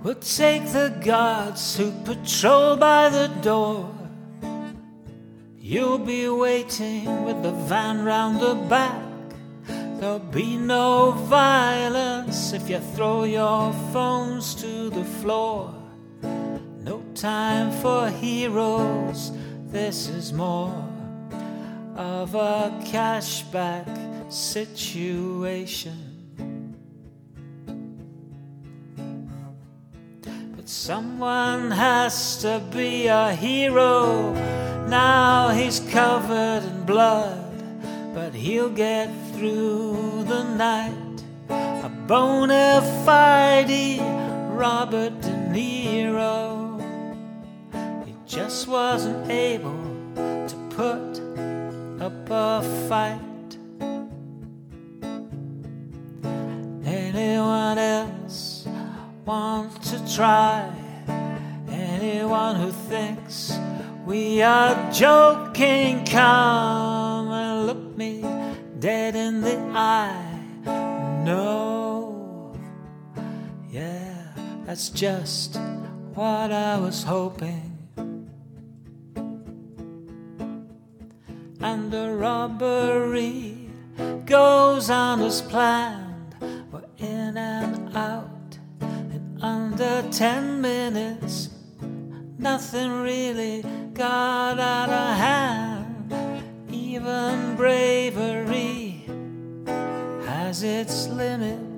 We'll take the guards who patrol by the door. You'll be waiting with the van round the back. There'll be no violence if you throw your phones to the floor. No time for heroes, this is more of a cashback situation. But someone has to be a hero. Now he's covered in blood, but he'll get through the night. A bona fide Robert De Niro. He just wasn't able to put up a fight. Anyone else want to try? Anyone who thinks we are joking, come and look me dead in the eye. No, yeah, that's just what I was hoping. And the robbery goes on as planned. We're in and out in under 10 minutes. Nothing really got out of hand. Even bravery has its limit.